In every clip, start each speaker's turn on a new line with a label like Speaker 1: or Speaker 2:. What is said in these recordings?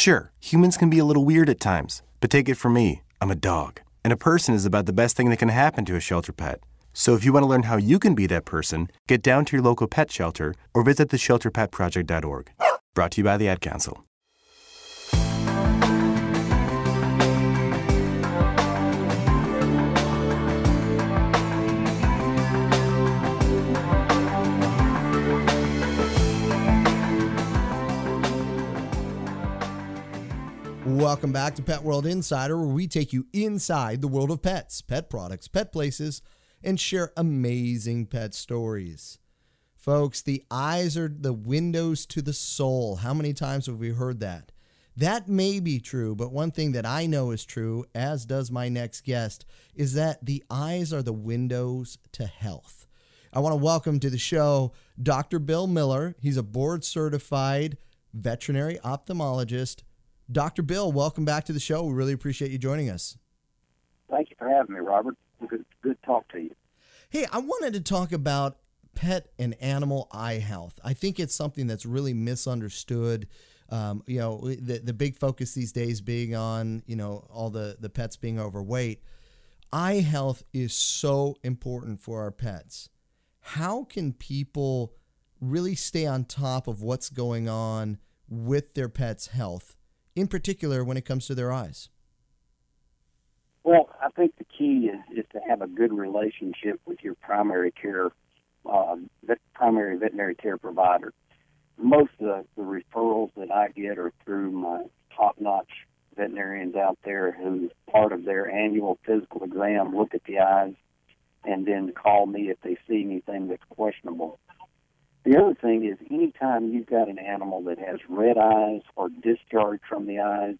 Speaker 1: Sure, humans can be a little weird at times, but take it from me, I'm a dog. And a person is about the best thing that can happen to a shelter pet. So if you want to learn how you can be that person, get down to your local pet shelter or visit theshelterpetproject.org. Brought to you by the Ad Council.
Speaker 2: Welcome back to Pet World Insider, where we take you inside the world of pets, pet products, pet places, and share amazing pet stories. Folks, the eyes are the windows to the soul. How many times have we heard that? That may be true, but one thing that I know is true, as does my next guest, is that the eyes are the windows to health. I want to welcome to the show Dr. Bill Miller. He's a board-certified veterinary ophthalmologist. Dr. Bill, welcome back to the show. We really appreciate you joining us.
Speaker 3: Thank you for having me, Robert. Good to talk to you.
Speaker 2: Hey, I wanted to talk about pet and animal eye health. I think it's something that's really misunderstood. The big focus these days being on, all the pets being overweight. Eye health is so important for our pets. How can people really stay on top of what's going on with their pet's health, in particular when it comes to their eyes?
Speaker 3: Well, I think the key is to have a good relationship with your primary veterinary care provider. Most of the referrals that I get are through my top-notch veterinarians out there who, part of their annual physical exam, look at the eyes and then call me if they see anything that's questionable. The other thing is, anytime you've got an animal that has red eyes or discharge from the eyes,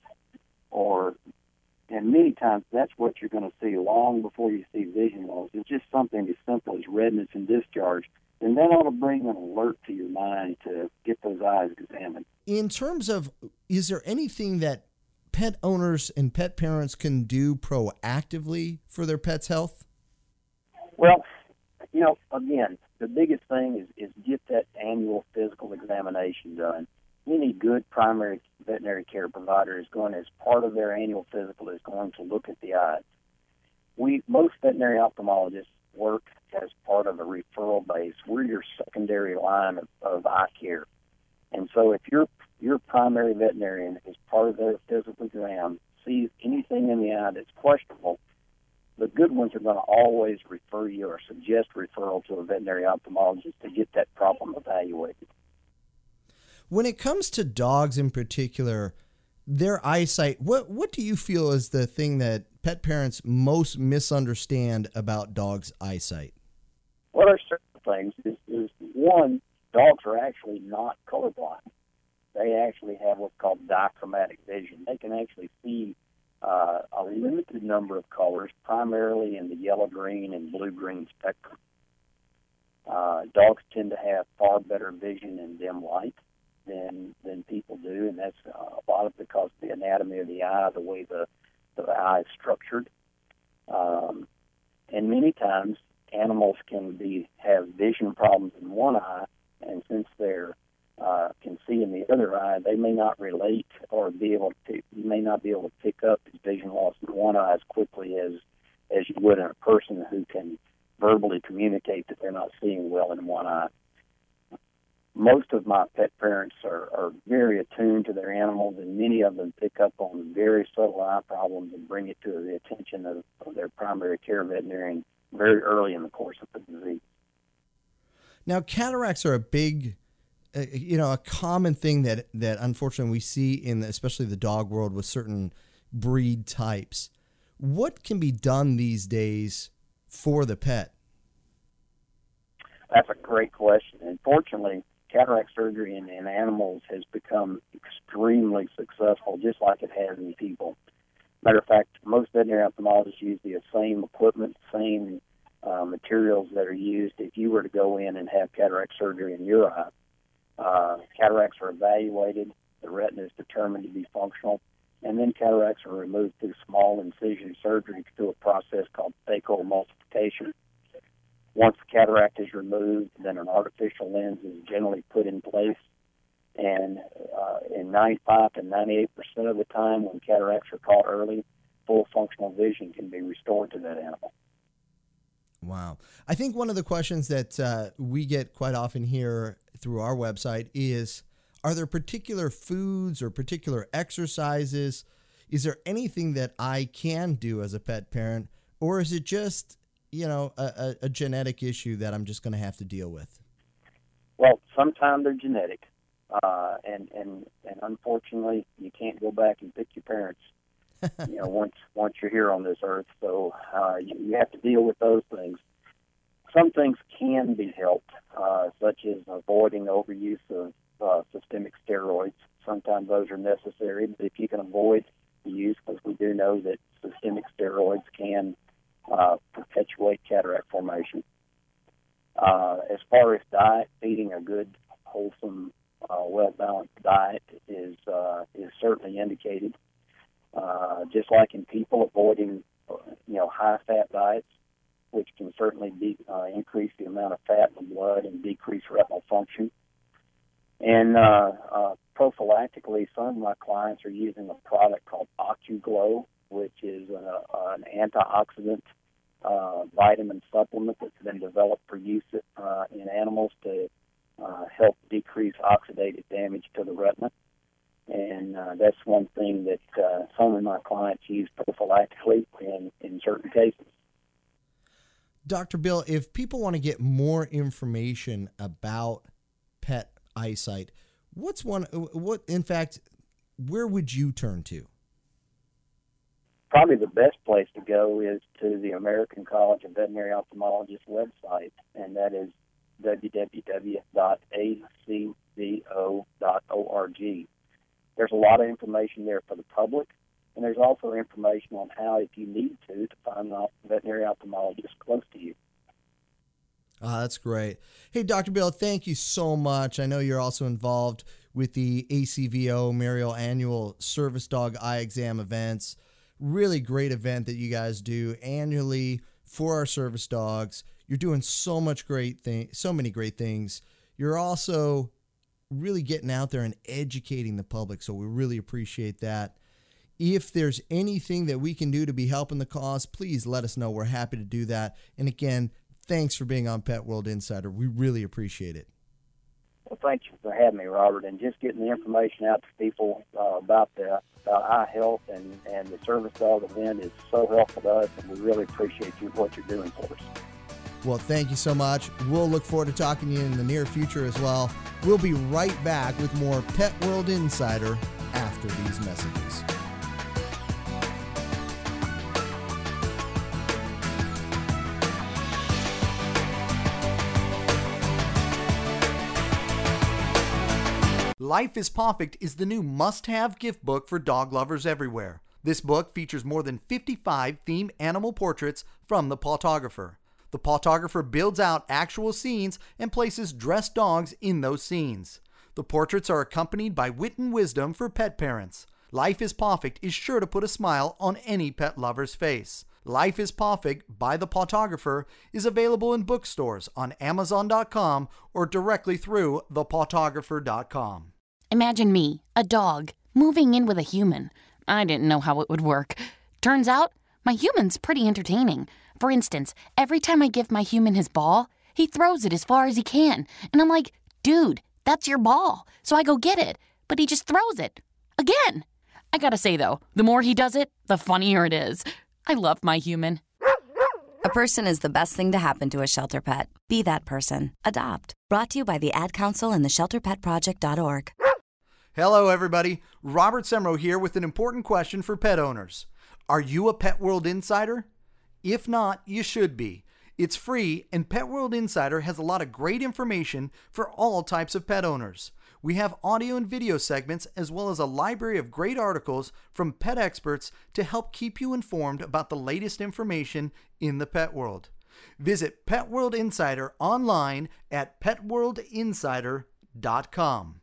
Speaker 3: and many times that's what you're going to see long before you see vision loss. It's just something as simple as redness and discharge, and that ought to bring an alert to your mind to get those eyes examined.
Speaker 2: In terms of, is there anything that pet owners and pet parents can do proactively for their pet's health?
Speaker 3: Well, again, the biggest thing is get that annual physical examination done. Any good primary veterinary care provider is going, as part of their annual physical, is going to look at the eyes. Most veterinary ophthalmologists work as part of a referral base. We're your secondary line of eye care. And so if your primary veterinarian, as part of their physical exam, sees anything in the eye that's questionable, the good ones are going to always refer you or suggest referral to a veterinary ophthalmologist to get that problem evaluated.
Speaker 2: When it comes to dogs in particular, their eyesight, what do you feel is the thing that pet parents most misunderstand about dogs' eyesight?
Speaker 3: Well, there's certain things. Is one, dogs are actually not colorblind. They actually have what's called dichromatic vision. They can actually see a limited number of colors, primarily in the yellow-green and blue-green spectrum. Dogs tend to have far better vision in dim light than people do, and that's a lot of because of the anatomy of the eye, the way the eye is structured. And many times animals can have vision problems in one eye, and since they're can see in the other eye, they may not relate or you may not be able to pick up his vision loss in one eye as quickly as you would in a person who can verbally communicate that they're not seeing well in one eye. Most of my pet parents are very attuned to their animals, and many of them pick up on very subtle eye problems and bring it to the attention of their primary care veterinarian very early in the course of the disease.
Speaker 2: Now, cataracts are a big, a common thing that unfortunately we see in especially the dog world with certain breed types. What can be done these days for the pet?
Speaker 3: That's a great question. Unfortunately, cataract surgery in animals has become extremely successful, just like it has in people. Matter of fact, most veterinary ophthalmologists use the same equipment, same materials that are used if you were to go in and have cataract surgery in your eye. Cataracts are evaluated, the retina is determined to be functional, and then cataracts are removed through small incision surgery through a process called phacoemulsification. Once the cataract is removed, then an artificial lens is generally put in place, And in 95 to 98% of the time, when cataracts are caught early, full functional vision can be restored to that animal.
Speaker 2: Wow. I think one of the questions that we get quite often here through our website is, are there particular foods or particular exercises? Is there anything that I can do as a pet parent, or is it just, a genetic issue that I'm just going to have to deal with?
Speaker 3: Well, sometimes they're genetic, and unfortunately, you can't go back and pick your parents. Once you're here on this earth, so you have to deal with those things. Some things can be helped, such as avoiding overuse of systemic steroids. Sometimes those are necessary, but if you can avoid the use, because we do know that systemic steroids can perpetuate cataract formation. As far as diet, feeding a good, wholesome, well-balanced diet is certainly indicated. Just like in people, avoiding high-fat diets, which can certainly increase the amount of fat in the blood and decrease retinal function. And prophylactically, some of my clients are using a product called OcuGlow, which is an antioxidant vitamin supplement that's been developed for use in animals to help decrease oxidative damage to the retina. And that's one thing that some of my clients use prophylactically in certain cases.
Speaker 2: Dr. Bill, if people want to get more information about pet eyesight, where would you turn to?
Speaker 3: Probably the best place to go is to the American College of Veterinary Ophthalmologists website, and that is www.acvo.org. There's a lot of information there for the public, and there's also information on how, if you need to find a veterinary ophthalmologist close to you.
Speaker 2: That's great. Hey, Dr. Bill, thank you so much. I know you're also involved with the ACVO Marial Annual Service Dog Eye Exam events. Really great event that you guys do annually for our service dogs. You're doing so many great things. You're also really getting out there and educating the public, so we really appreciate that. If there's anything that we can do to be helping the cause, please let us know. We're happy to do that. And again, thanks for being on Pet World Insider. We really appreciate it.
Speaker 3: Well, thank you for having me, Robert, and just getting the information out to people about eye health and the service dog event is so helpful to us, and we really appreciate what you're doing for us.
Speaker 2: Well, thank you so much. We'll look forward to talking to you in the near future as well. We'll be right back with more Pet World Insider after these messages. Life is Perfect is the new must-have gift book for dog lovers everywhere. This book features more than 55 themed animal portraits from the photographer. The photographer builds out actual scenes and places dressed dogs in those scenes. The portraits are accompanied by wit and wisdom for pet parents. Life is Perfect is sure to put a smile on any pet lover's face. Life is Perfect by the photographer is available in bookstores on Amazon.com or directly through thephotographer.com.
Speaker 4: Imagine me, a dog, moving in with a human. I didn't know how it would work. Turns out, my human's pretty entertaining. For instance, every time I give my human his ball, he throws it as far as he can. And I'm like, dude, that's your ball. So I go get it. But he just throws it. Again. I gotta say, though, the more he does it, the funnier it is. I love my human.
Speaker 5: A person is the best thing to happen to a shelter pet. Be that person. Adopt. Brought to you by the Ad Council and the ShelterPetProject.org.
Speaker 2: Hello, everybody. Robert Semro here with an important question for pet owners. Are you a Pet World Insider? If not, you should be. It's free, and Pet World Insider has a lot of great information for all types of pet owners. We have audio and video segments as well as a library of great articles from pet experts to help keep you informed about the latest information in the pet world. Visit Pet World Insider online at petworldinsider.com.